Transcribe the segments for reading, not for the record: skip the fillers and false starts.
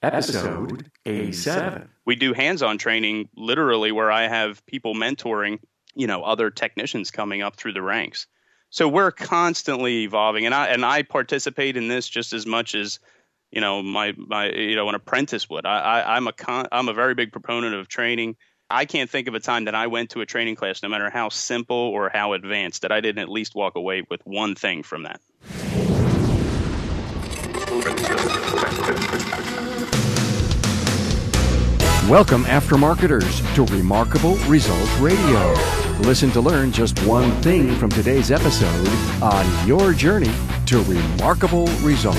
Episode 87. We do hands-on training literally where I have people mentoring, other technicians coming up through the ranks. So we're constantly evolving, and I participate in this just as much as, my an apprentice would. I'm a very big proponent of training. I can't think of a time that I went to a training class, no matter how simple or how advanced, that I didn't at least walk away with one thing from that. Welcome, aftermarketers, to Remarkable Results Radio. Listen to learn just one thing from today's episode on your journey to remarkable results.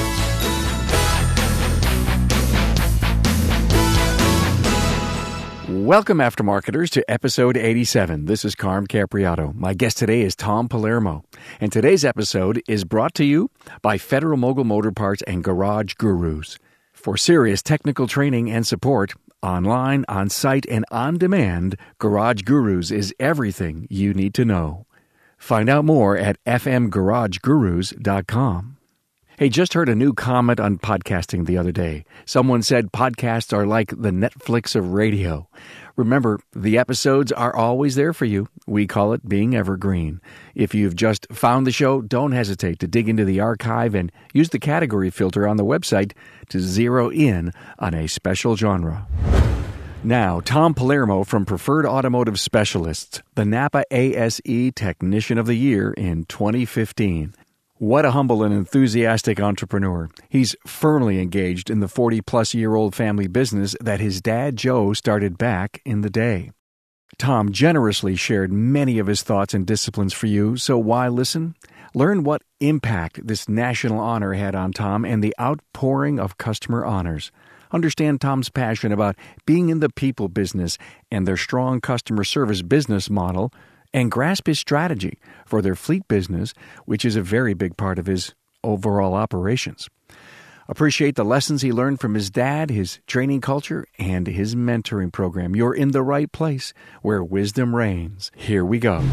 Welcome, aftermarketers, to episode 87. This is Carm Capriato. My guest today is Tom Palermo, and today's episode is brought to you by Federal Mogul Motor Parts and Garage Gurus. For serious technical training and support, online, on-site, and on-demand, Garage Gurus is everything you need to know. Find out more at fmgaragegurus.com. Hey, just heard a new comment on podcasting the other day. Someone said podcasts are like the Netflix of radio. Remember, the episodes are always there for you. We call it being evergreen. If you've just found the show, don't hesitate to dig into the archive and use the category filter on the website to zero in on a special genre. Now, Tom Palermo from Preferred Automotive Specialists, the Napa ASE Technician of the Year in 2015. What a humble and enthusiastic entrepreneur. He's firmly engaged in the 40-plus-year-old family business that his dad, Joe, started back in the day. Tom generously shared many of his thoughts and disciplines for you, so why listen? Learn what impact this national honor had on Tom and the outpouring of customer honors. Understand Tom's passion about being in the people business and their strong customer service business model, and grasp his strategy for their fleet business, which is a very big part of his overall operations. Appreciate the lessons he learned from his dad, his training culture, and his mentoring program. You're in the right place where wisdom reigns. Here we go.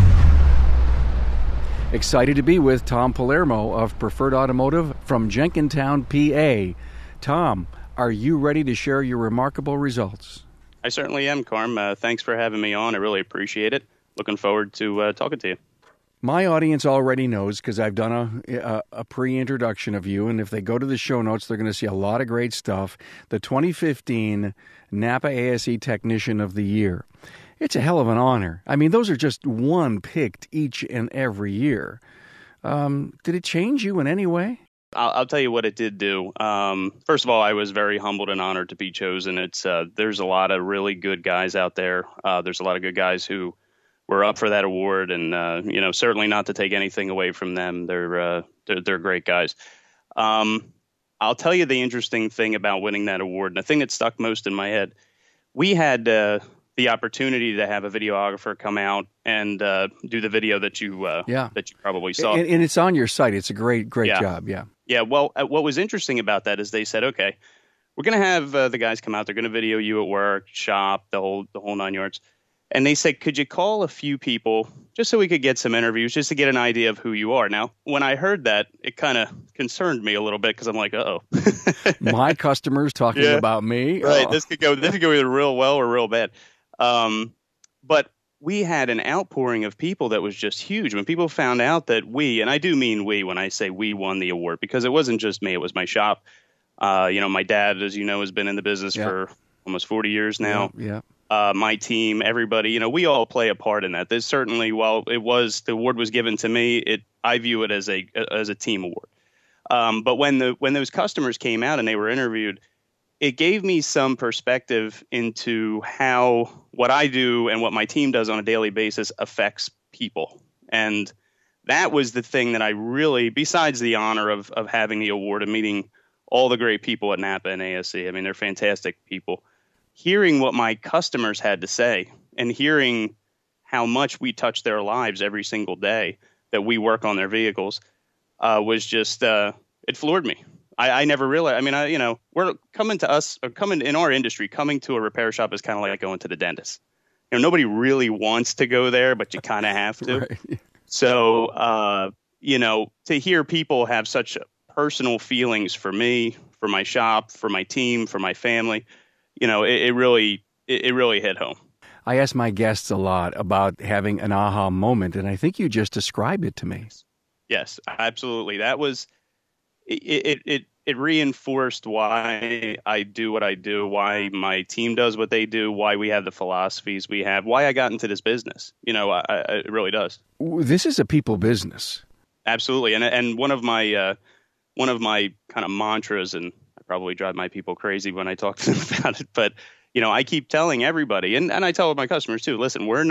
Excited to be with Tom Palermo of Preferred Automotive from Jenkintown, PA. Tom, are you ready to share your remarkable results? I certainly am, Carm. Thanks for having me on. I really appreciate it. Looking forward to talking to you. My audience already knows because I've done a pre-introduction of you, and if they go to the show notes, they're going to see a lot of great stuff. The 2015 Napa ASE Technician of the Year. It's a hell of an honor. I mean, those are just one picked each and every year. Did it change you in any way? I'll tell you what it did do. First of all, I was very humbled and honored to be chosen. There's a lot of really good guys out there. There's a lot of good guys who were up for that award, and certainly not to take anything away from them. They're great guys. I'll tell you the interesting thing about winning that award, and the thing that stuck most in my head. We had the opportunity to have a videographer come out and do the video that you probably saw, and it's on your site. It's a great job. Yeah. Well, what was interesting about that is they said, okay, we're going to have the guys come out. They're going to video you at work, shop, the whole 9 yards. And they said, could you call a few people just so we could get some interviews, just to get an idea of who you are? Now, when I heard that, it kind of concerned me a little bit because I'm like, uh-oh. My customers talking about me? Right. Oh. This could go either real well or real bad. But we had an outpouring of people that was just huge. When people found out that and I do mean we when I say we won the award, because it wasn't just me, it was my shop. My dad, as you know, has been in the business for almost 40 years now. Yeah. My team, everybody, we all play a part in that. There's certainly, while the award was given to me, I view it as a team award. But when those customers came out and they were interviewed, it gave me some perspective into how what I do and what my team does on a daily basis affects people. And that was the thing that I really, besides the honor of having the award and meeting all the great people at Napa and ASE, I mean, they're fantastic people. Hearing what my customers had to say and hearing how much we touch their lives every single day that we work on their vehicles was just it floored me. I never realized. I mean, we're coming in our industry. Coming to a repair shop is kind of like going to the dentist. Nobody really wants to go there, but you kind of have to. Right. So, to hear people have such personal feelings for me, for my shop, for my team, for my family. It really hit home. I ask my guests a lot about having an aha moment, and I think you just described it to me. Yes, absolutely. That was it. It reinforced why I do what I do, why my team does what they do, why we have the philosophies we have, why I got into this business. It really does. This is a people business. Absolutely, and one of my kind of mantras, and I probably drive my people crazy when I talk to them about it, but I keep telling everybody, and I tell my customers too. Listen, we're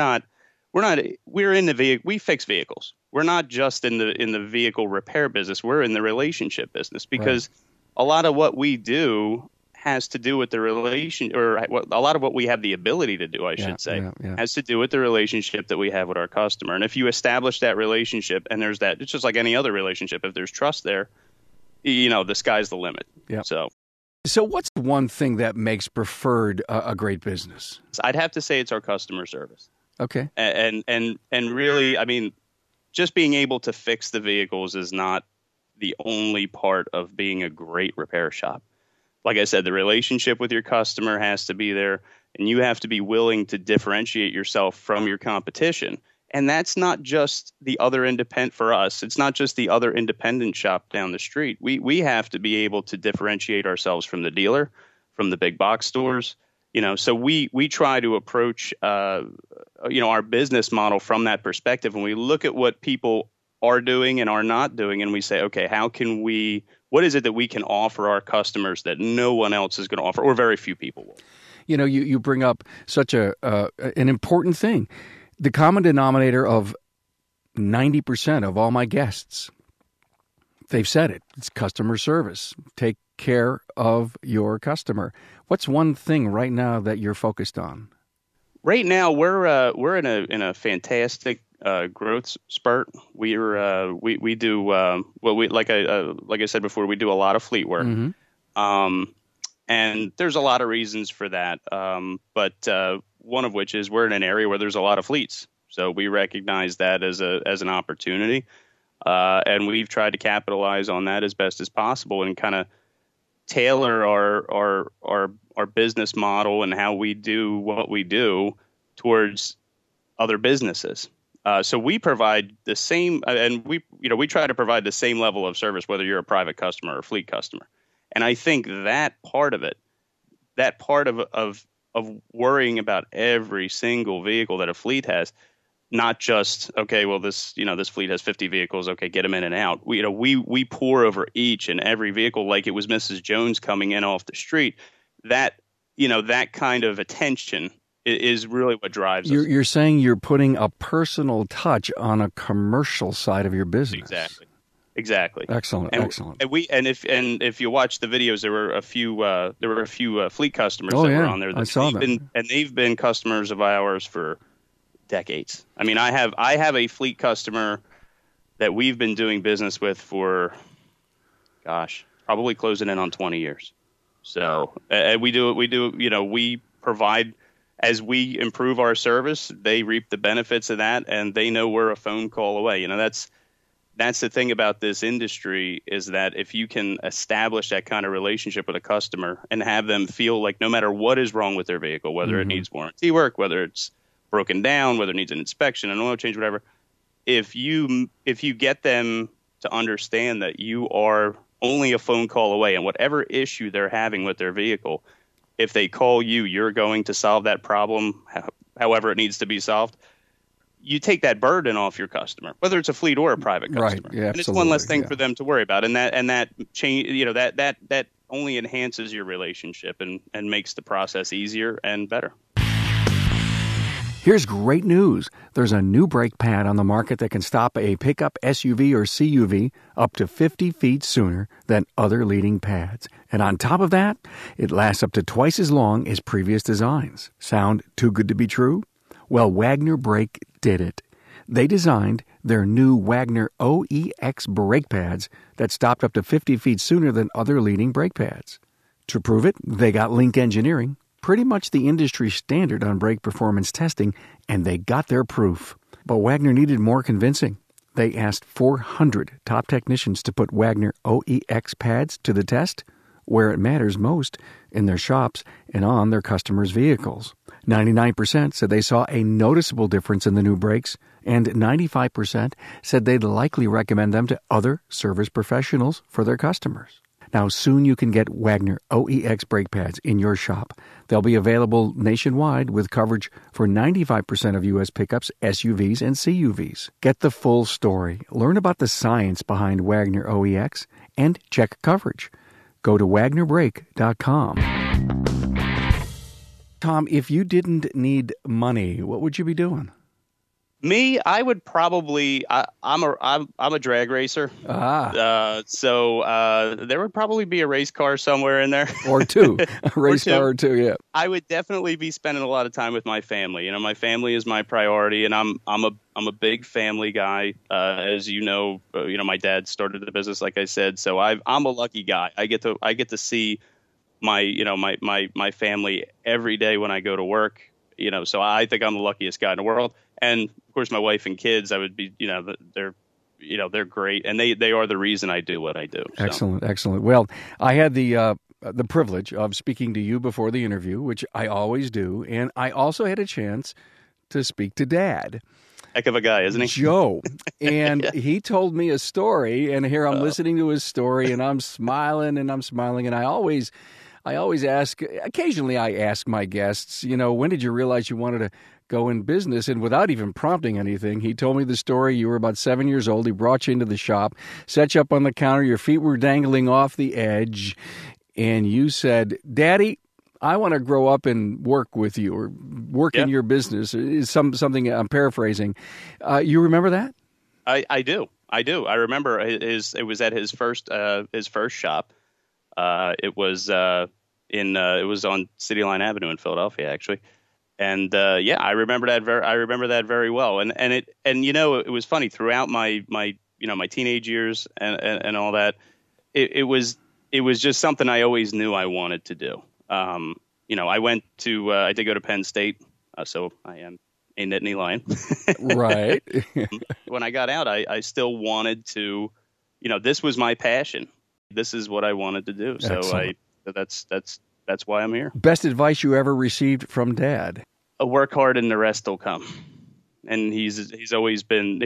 in the vehicle. We fix vehicles. We're not just in the vehicle repair business. We're in the relationship business, because a lot of what we do has to do with the relation, or a lot of what we have the ability to do, I should say, has to do with the relationship that we have with our customer. And if you establish that Relationship, and there's that, it's just like any other relationship. If there's trust there, the sky's the limit. Yeah. So what's one thing that makes Preferred a great business? I'd have to say it's our customer service. Okay. And really, I mean, just being able to fix the vehicles is not the only part of being a great repair shop. Like I said, the relationship with your customer has to be there, and you have to be willing to differentiate yourself from your competition. And that's not just the other independent for us. It's not just the other independent shop down the street. We have to be able to differentiate ourselves from the dealer, from the big box stores. So we try to approach our business model from that perspective, and we look at what people are doing and are not doing, and we say, okay, what is it that we can offer our customers that no one else is going to offer, or very few people will? You bring up such an important thing. The common denominator of 90% of all my guests, they've said it. It's customer service. Take care of your customer. What's one thing right now that you're focused on? Right now, we're in a fantastic growth spurt. We do like I said before, we do a lot of fleet work, and there's a lot of reasons for that. But one of which is we're in an area where there's a lot of fleets, so we recognize that as an opportunity, and we've tried to capitalize on that as best as possible and kind of tailor our business model and how we do what we do towards other businesses. So we provide the same, and we try to provide the same level of service, whether you're a private customer or a fleet customer. And I think that part of it, that part of worrying about every single vehicle that a fleet has, not just, okay, well, this fleet has 50 vehicles. Okay, get them in and out. We pour over each and every vehicle like it was Mrs. Jones coming in off the street. That kind of attention is really what drives us. You're saying you're putting a personal touch on a commercial side of your business. Exactly. Excellent. If you watch the videos, there were a few fleet customers that were on there. I saw that. And they've been customers of ours for decades. I mean, I have a fleet customer that we've been doing business with for, probably closing in on 20 years. So we provide, as we improve our service, they reap the benefits of that, and they know we're a phone call away. That's the thing about this industry, is that if you can establish that kind of relationship with a customer and have them feel like no matter what is wrong with their vehicle, whether it needs warranty work, whether it's broken down, whether it needs an inspection, an oil change, whatever, if you get them to understand that you are only a phone call away, and whatever issue they're having with their vehicle, if they call you, you're going to solve that problem however it needs to be solved. You take that burden off your customer, whether it's a fleet or a private customer. Right. Yeah, and it's one less thing for them to worry about. And that change, that only enhances your relationship and makes the process easier and better. Here's great news. There's a new brake pad on the market that can stop a pickup SUV or CUV up to 50 feet sooner than other leading pads. And on top of that, it lasts up to twice as long as previous designs. Sound too good to be true? Well, Wagner Brake did it. They designed their new Wagner OEX brake pads that stopped up to 50 feet sooner than other leading brake pads. To prove it, they got Link Engineering, pretty much the industry standard on brake performance testing, and they got their proof. But Wagner needed more convincing. They asked 400 top technicians to put Wagner OEX pads to the test. where it matters most, in their shops and on their customers' vehicles. 99% said they saw a noticeable difference in the new brakes, and 95% said they'd likely recommend them to other service professionals for their customers. Now, soon you can get Wagner OEX brake pads in your shop. They'll be available nationwide with coverage for 95% of U.S. pickups, SUVs, and CUVs. Get the full story. Learn about the science behind Wagner OEX and check coverage. Go to WagnerBrake.com. Tom, if you didn't need money, what would you be doing? Me, I would probably. I'm a drag racer. So there would probably be a race car somewhere in there, or two, a race car or two. Yeah, I would definitely be spending a lot of time with my family. You know, my family is my priority, and I'm a big family guy. As you know, my dad started the business, like I said. So I'm a lucky guy. I get to see my family every day when I go to work. So I think I'm the luckiest guy in the world. And of course, my wife and kids, I would be, they're great, and they are the reason I do what I do. So. Excellent. Well, I had the privilege of speaking to you before the interview, which I always do, and I also had a chance to speak to Dad. Heck of a guy, isn't he? Joe. And he told me a story, and here I'm listening to his story, and I'm smiling, and I always ask, occasionally I ask my guests, when did you realize you wanted to go in business? And without even prompting anything, he told me the story. You were about 7 years old. He brought you into the shop, set you up on the counter. Your feet were dangling off the edge. And you said, Daddy, I want to grow up and work with you or work in your business. Is something I'm paraphrasing. You remember that? I do. I remember it was at his first shop. It was on City Line Avenue in Philadelphia, actually. And I remember that very well. And it was funny throughout my teenage years and all that. It was just something I always knew I wanted to do. I did go to Penn State, so I am a Nittany Lion. Right. When I got out, I still wanted to, this was my passion. This is what I wanted to do. So that's why I'm here. Best advice you ever received from Dad? Work hard and the rest will come. And he's always been,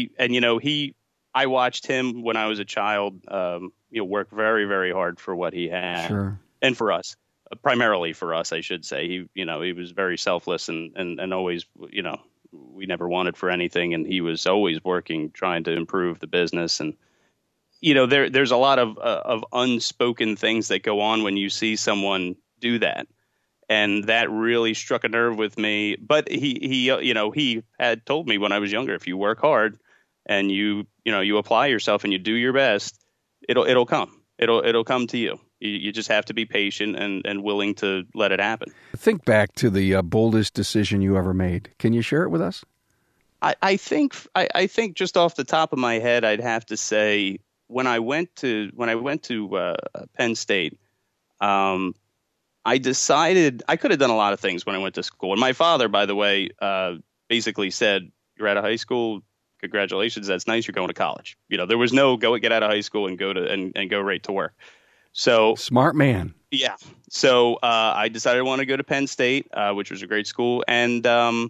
I watched him when I was a child, work very, very hard for what he had. Sure. And for us, primarily for us, I should say. He was very selfless and always, we never wanted for anything. And he was always working, trying to improve the business. And, there's a lot of unspoken things that go on when you see someone do that. And that really struck a nerve with me. But he had told me when I was younger, if you work hard and you apply yourself and you do your best, it'll come. It'll come to you. You just have to be patient and willing to let it happen. Think back to the boldest decision you ever made. Can you share it with us? I think just off the top of my head, I'd have to say when I went to Penn State, I decided I could have done a lot of things when I went to school. And my father, by the way, basically said, "You're out of high school. Congratulations. That's nice. You're going to college." There was no get out of high school and go right to work. So smart man. Yeah. So I decided I wanted to go to Penn State, which was a great school. And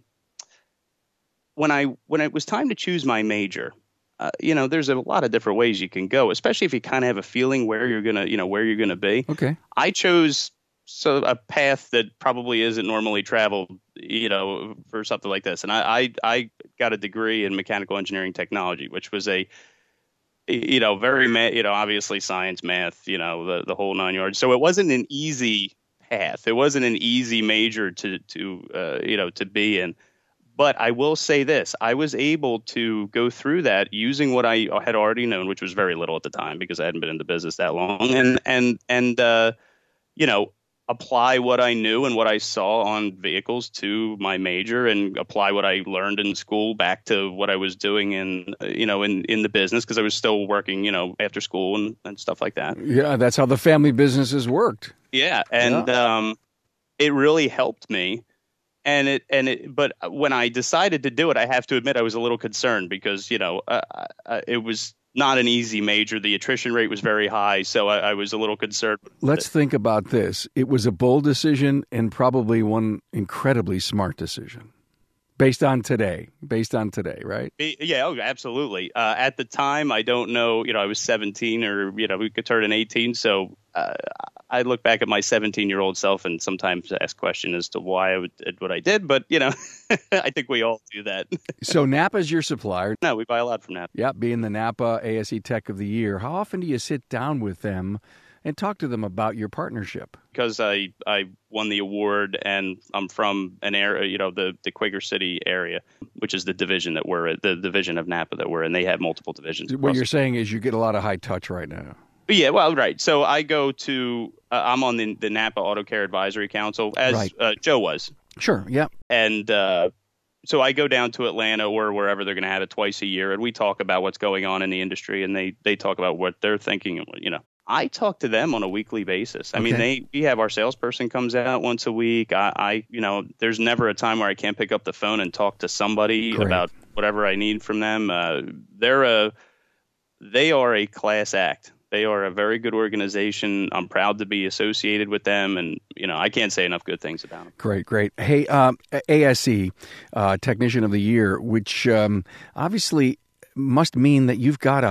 when it was time to choose my major, there's a lot of different ways you can go, especially if you kind of have a feeling where you're gonna be. Okay. I chose a path that probably isn't normally traveled, for something like this. And I got a degree in mechanical engineering technology, which was a very, obviously science, math, the whole 9 yards. So it wasn't an easy path. It wasn't an easy major to be in. But I will say this, I was able to go through that using what I had already known, which was very little at the time because I hadn't been in the business that long, and apply what I knew and what I saw on vehicles to my major and apply what I learned in school back to what I was doing in the business, because I was still working, after school and stuff like that. Yeah, that's how the family businesses worked. Yeah. And it really helped me. But when I decided to do it, I have to admit I was a little concerned because, it was not an easy major. The attrition rate was very high, so I was a little concerned. Let's think about this. It was a bold decision and probably one incredibly smart decision. Based on today, right? Yeah, oh, absolutely. At the time, I don't know, I was 17 or, we could turn 18. So I look back at my 17-year-old self and sometimes ask questions as to why I did what I did. But, I think we all do that. So Napa's your supplier. No, we buy a lot from Napa. Yeah, being the Napa ASE Tech of the Year. How often do you sit down with them and talk to them about your partnership? Because I won the award and I'm from an area, the Quaker City area, which is the division that we're at, the division of Napa that we're in. They have multiple divisions. What you're saying is you get a lot of high touch right now. Yeah, well, right. So I go to, I'm on the Napa Auto Care Advisory Council, as Joe was. Sure, yeah. And so I go down to Atlanta or wherever they're going to have it twice a year, and we talk about what's going on in the industry, and they talk about what they're thinking, I talk to them on a weekly basis. I mean, we have our salesperson comes out once a week. I there's never a time where I can't pick up the phone and talk to somebody about whatever I need from them. They are a class act. They are a very good organization. I'm proud to be associated with them, and I can't say enough good things about them. Great. Hey, ASE Technician of the Year, which obviously must mean that you've got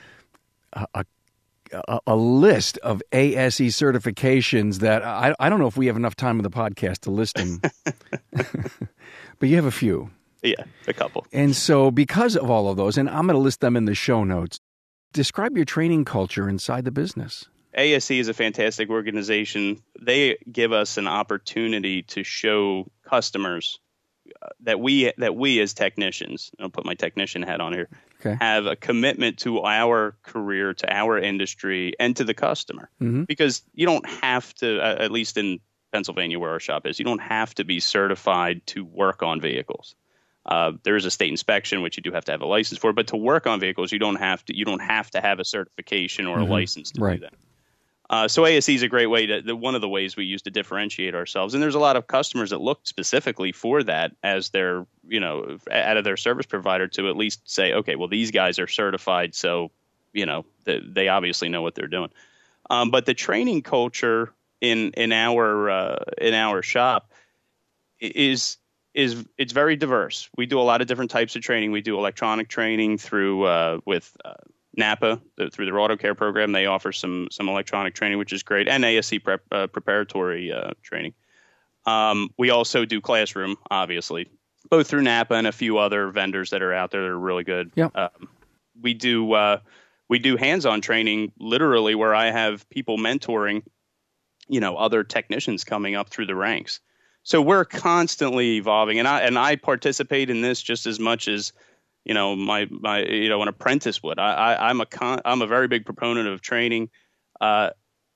a list of ASE certifications that I don't know if we have enough time in the podcast to list them, but you have a few. Yeah, a couple. And so because of all of those, and I'm going to list them in the show notes, describe your training culture inside the business. ASE is a fantastic organization. They give us an opportunity to show customers that we as technicians, I'll put my technician hat on here, have a commitment to our career, to our industry, and to the customer. Mm-hmm. Because you don't have to, at least in Pennsylvania where our shop is, you don't have to be certified to work on vehicles. There is a state inspection, which you do have to have a license for, but to work on vehicles, you don't have to have a certification or a license to do that. So ASE is a great way one of the ways we use to differentiate ourselves. And there's a lot of customers that look specifically for that as their, out of their service provider to at least say, okay, well, these guys are certified. So, they obviously know what they're doing. But the training culture in our shop is it's very diverse. We do a lot of different types of training. We do electronic training through with Napa through their auto care program. They offer some electronic training, which is great, and ASE preparatory training. We also do classroom, obviously, both through Napa and a few other vendors that are out there that are really good. Yep. We do hands-on training, literally, where I have people mentoring, other technicians coming up through the ranks. So we're constantly evolving, and I participate in this just as much as my an apprentice would. I'm a very big proponent of training. I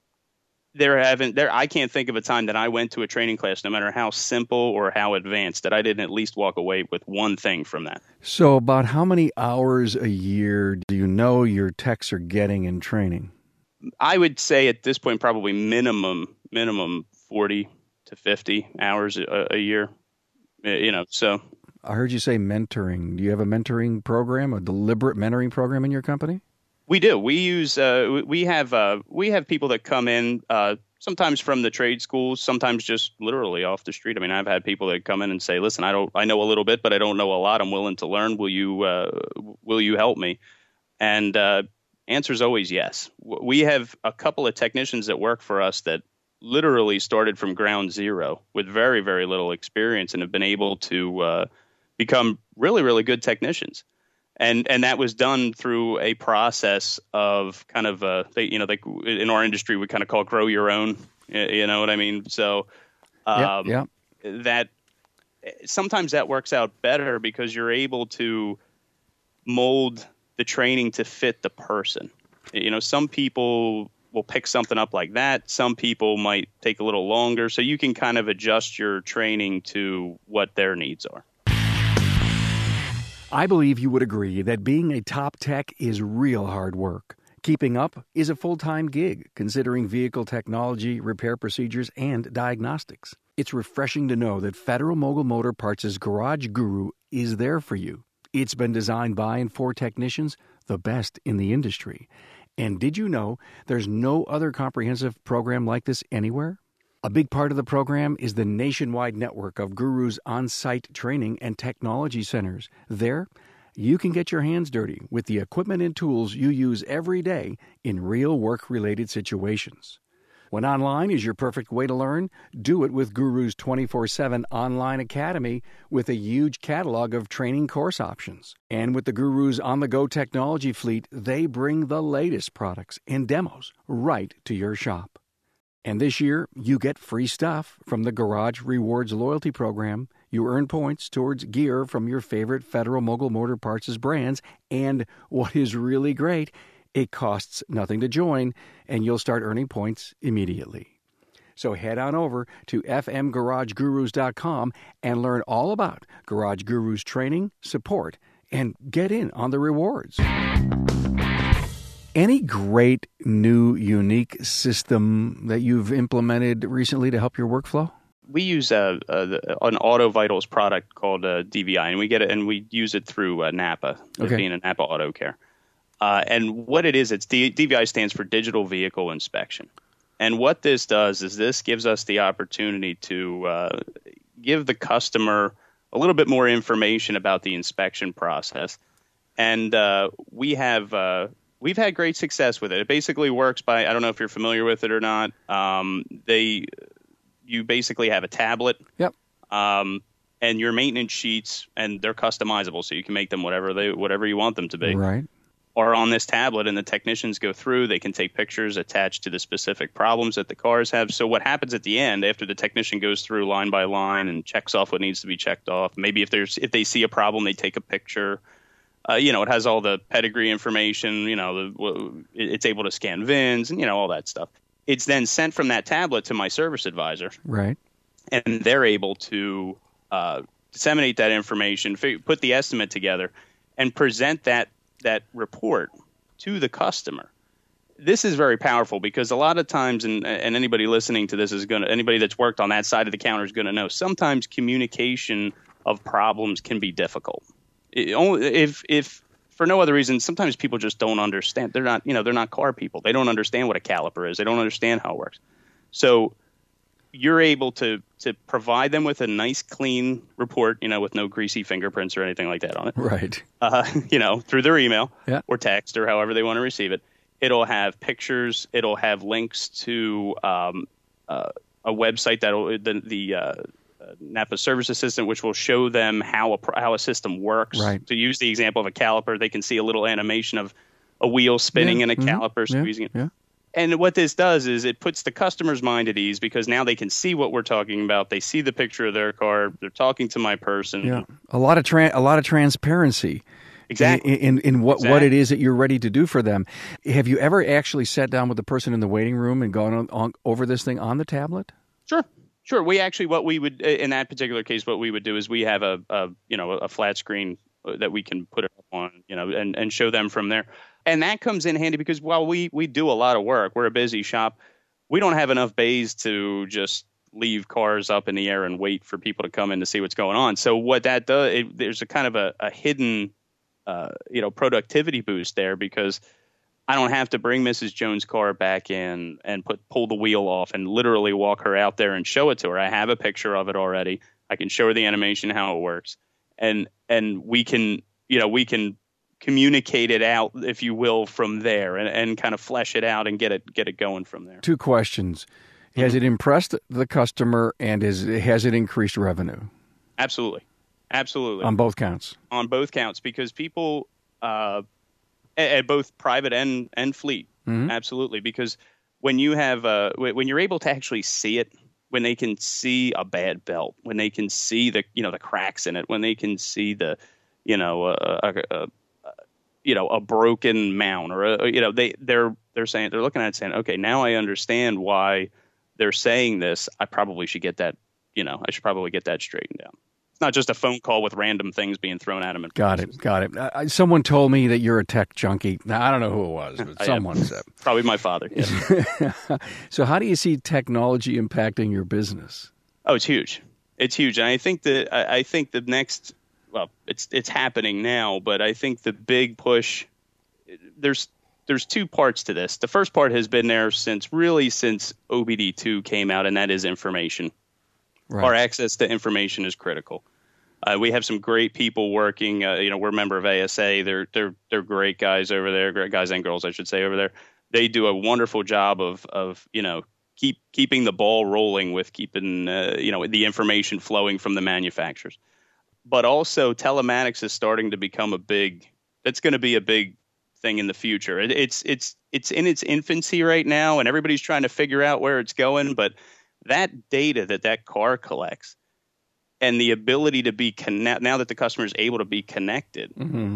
can't think of a time that I went to a training class, no matter how simple or how advanced, that I didn't at least walk away with one thing from that. So about how many hours a year do you know your techs are getting in training? I would say at this point probably minimum 40 to 50 hours a year, so. I heard you say mentoring. Do you have a mentoring program, a deliberate mentoring program in your company? We do. We use we have people that come in sometimes from the trade schools, sometimes just literally off the street. I mean, I've had people that come in and say, "Listen, I know a little bit, but I don't know a lot. I'm willing to learn. Will you help me?" And answer is always yes. We have a couple of technicians that work for us that literally started from ground zero with very, very little experience and have been able to become really, really good technicians. And that was done through a process of kind of, in our industry, we kind of call it grow your own, you know what I mean? So that sometimes that works out better because you're able to mold the training to fit the person. Some people will pick something up like that. Some people might take a little longer. So you can kind of adjust your training to what their needs are. I believe you would agree that being a top tech is real hard work. Keeping up is a full-time gig, considering vehicle technology, repair procedures, and diagnostics. It's refreshing to know that Federal Mogul Motor Parts' Garage Guru is there for you. It's been designed by and for technicians the best in the industry. And did you know there's no other comprehensive program like this anywhere? A big part of the program is the nationwide network of Guru's on-site training and technology centers. There, you can get your hands dirty with the equipment and tools you use every day in real work-related situations. When online is your perfect way to learn, do it with Guru's 24/7 online academy with a huge catalog of training course options. And with the Guru's on-the-go technology fleet, they bring the latest products and demos right to your shop. And this year, you get free stuff from the Garage Rewards loyalty program. You earn points towards gear from your favorite Federal Mogul Motor Parts' brands. And what is really great, it costs nothing to join, and you'll start earning points immediately. So head on over to fmgaragegurus.com and learn all about Garage Gurus training, support, and get in on the rewards. Any great new unique system that you've implemented recently to help your workflow? We use an Auto Vitals product called DVI, and we get it, and we use it through Napa, being a Napa Auto Care. And what it is, DVI stands for Digital Vehicle Inspection. And what this does is this gives us the opportunity to give the customer a little bit more information about the inspection process. And we've had great success with it. It basically works by, I don't know if you're familiar with it or not. You basically have a tablet. Yep. And your maintenance sheets, and they're customizable, so you can make them whatever you want them to be. Right. Or on this tablet, and the technicians go through. They can take pictures attached to the specific problems that the cars have. So what happens at the end, after the technician goes through line by line and checks off what needs to be checked off, maybe if they see a problem, they take a picture. It has all the pedigree information. It's able to scan VINs and all that stuff. It's then sent from that tablet to my service advisor, right? And they're able to disseminate that information, put the estimate together, and present that report to the customer. This is very powerful because a lot of times, and anybody listening to this anybody that's worked on that side of the counter is going to know, sometimes communication of problems can be difficult. If for no other reason, sometimes people just don't understand. They're not car people. They don't understand what a caliper is. They don't understand how it works. So you're able to provide them with a nice, clean report, with no greasy fingerprints or anything like that on it. Right. Through their email yeah. or text or however they want to receive it. It'll have pictures. It'll have links to a website the Napa Service Assistant, which will show them how a system works. Right. To use the example of a caliper, they can see a little animation of a wheel spinning and a caliper squeezing it. Yeah. And what this does is it puts the customer's mind at ease because now they can see what we're talking about. They see the picture of their car. They're talking to my person. Yeah, a lot of transparency. Exactly. In what it is that you're ready to do for them. Have you ever actually sat down with the person in the waiting room and gone on over this thing on the tablet? Sure. We actually, what we would in that particular case, what we would do is we have a flat screen that we can put it up on, and show them from there. And that comes in handy because while we do a lot of work, we're a busy shop. We don't have enough bays to just leave cars up in the air and wait for people to come in to see what's going on. So what that does, there's a kind of a hidden, productivity boost there because I don't have to bring Mrs. Jones' car back in and pull the wheel off and literally walk her out there and show it to her. I have a picture of it already. I can show her the animation, how it works, and we can communicate it out, if you will, from there and kind of flesh it out and get it going from there. Two questions. Has it impressed the customer and has it increased revenue? Absolutely. On both counts? On both counts, because people at both private and fleet, absolutely. Because when you have when you're able to actually see it, when they can see a bad belt, when they can see the cracks in it, when they can see the a broken mount or they're looking at it saying, okay, now I understand why they're saying this. I probably should get that. I should probably get that straightened out. It's not just a phone call with random things being thrown at them. Got it. Someone told me that you're a tech junkie. Now, I don't know who it was, but someone said. Probably my father. Yeah. So how do you see technology impacting your business? Oh, it's huge. It's huge. And I think the next, well, it's happening now, but I think the big push there's two parts to this. The first part has been there since OBD2 came out, and that is information. Right. Our access to information is critical. We have some great people working. We're a member of ASA. They're great guys over there, great guys and girls, I should say, over there. They do a wonderful job of keeping the ball rolling with keeping the information flowing from the manufacturers. But also, telematics is starting to become that's going to be a big thing in the future. It's in its infancy right now, and everybody's trying to figure out where it's going. But that data that car collects, and the ability to be now that the customer is able to be connected,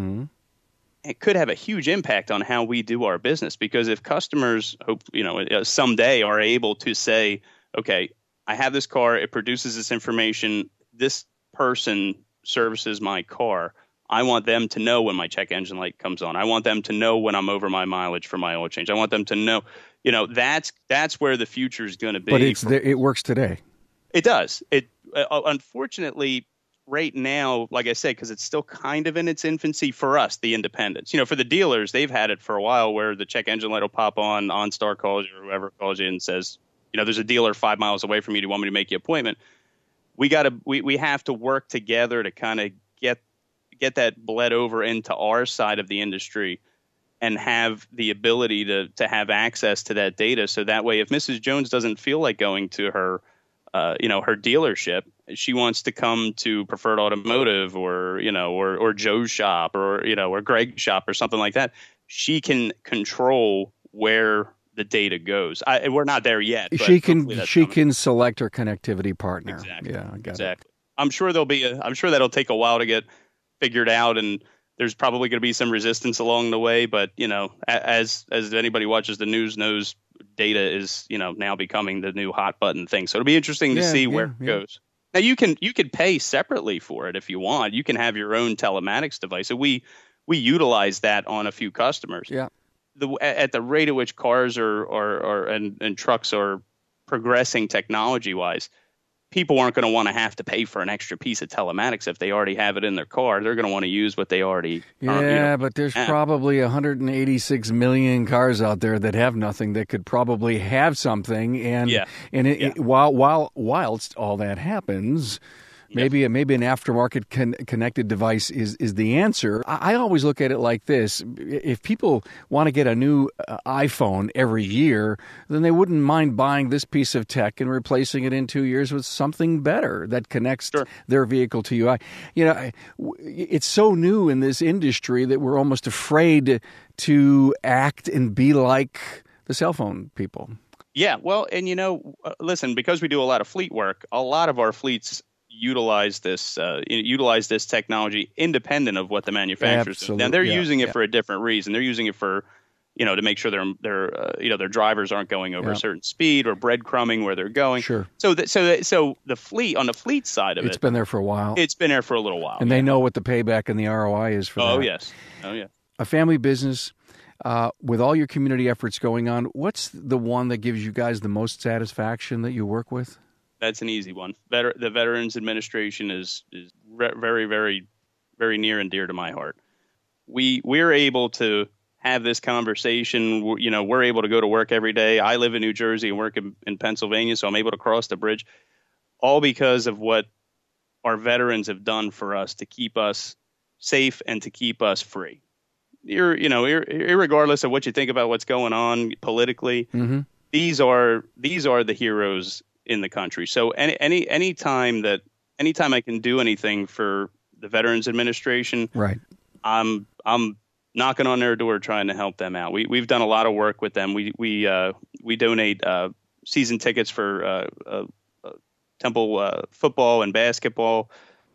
it could have a huge impact on how we do our business. Because if customers someday are able to say, okay, I have this car, it produces this information, this person services my car, I want them to know when my check engine light comes on. I want them to know when I'm over my mileage for my oil change. I want them to know, that's where the future is going to be. But it works today. It does. Unfortunately, right now, like I said, because it's still kind of in its infancy for us, the independents. For the dealers, they've had it for a while where the check engine light will pop on, OnStar calls you or whoever calls you and says, there's a dealer 5 miles away from you. Do you want me to make you an appointment? We have to work together to kind of get that bled over into our side of the industry and have the ability to have access to that data. So that way, if Mrs. Jones doesn't feel like going to her dealership, she wants to come to Preferred Automotive or Joe's shop or Greg's shop or something like that, she can control where the data goes. We're not there yet. But she can select her connectivity partner. Exactly. Yeah, I got exactly. It. I'm sure that'll take a while to get figured out, and there's probably going to be some resistance along the way. But as anybody watches the news knows, data is now becoming the new hot button thing. So it'll be interesting to see where it goes. Now you can pay separately for it if you want. You can have your own telematics device. So we utilize that on a few customers. Yeah. At the rate at which cars and trucks are progressing technology wise, people aren't going to want to have to pay for an extra piece of telematics if they already have it in their car. They're going to want to use what they already but there's probably 186 million cars out there that have nothing that could probably have something. And whilst all that happens, maybe an aftermarket connected device is the answer. I always look at it like this. If people want to get a new iPhone every year, then they wouldn't mind buying this piece of tech and replacing it in 2 years with something better that connects their vehicle to you. It's so new in this industry that we're almost afraid to act and be like the cell phone people. Yeah, well, and listen, because we do a lot of fleet work, a lot of our fleets utilize this technology independent of what the manufacturers do. Now they're using it for a different reason. They're using it for to make sure their drivers aren't going over a certain speed or breadcrumbing where they're going. Sure. So the fleet, on the fleet side of it's been there for a while. It's been there for a little while, and they know what the payback and the ROI is for that. Oh yes. A family business. With all your community efforts going on, what's the one that gives you guys the most satisfaction that you work with? That's an easy one. The Veterans Administration is very, very, very near and dear to my heart. We're able to have this conversation. We're able to go to work every day. I live in New Jersey and work in Pennsylvania, so I'm able to cross the bridge, all because of what our veterans have done for us to keep us safe and to keep us free. Irregardless of what you think about what's going on politically, these are the heroes in the country. So any time I can do anything for the Veterans Administration, right, I'm knocking on their door trying to help them out. We've done a lot of work with them. We donate season tickets for Temple football and basketball.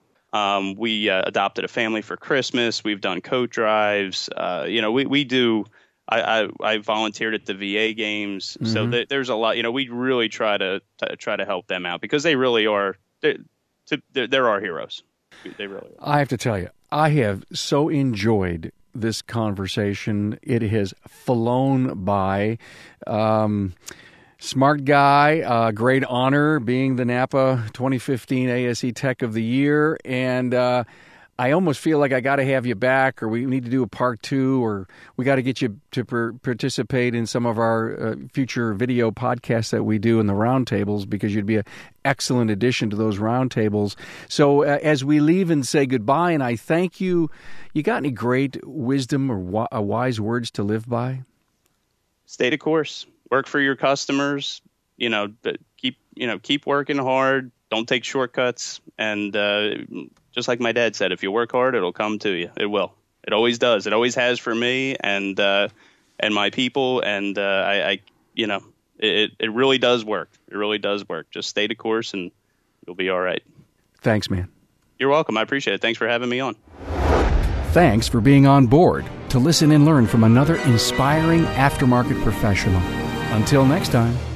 We adopted a family for Christmas. We've done coat drives. We do. I volunteered at the VA games, so there's a lot. We really try to help them out because they really are. They're our heroes. They really are. I have to tell you, I have so enjoyed this conversation. It has flown by. Smart guy, great honor being the Napa 2015 ASE Tech of the Year, and I almost feel like I got to have you back, or we need to do a part 2, or we got to get you to participate in some of our future video podcasts that we do in the roundtables, because you'd be an excellent addition to those roundtables. So as we leave and say goodbye, and I thank you, you got any great wisdom or wise words to live by? Stay the course. Work for your customers. Keep working hard. Don't take shortcuts. And just like my dad said, if you work hard, it'll come to you. It will. It always does. It always has for me and my people. And it really does work. It really does work. Just stay the course and you'll be all right. Thanks, man. You're welcome. I appreciate it. Thanks for having me on. Thanks for being on board to listen and learn from another inspiring aftermarket professional. Until next time.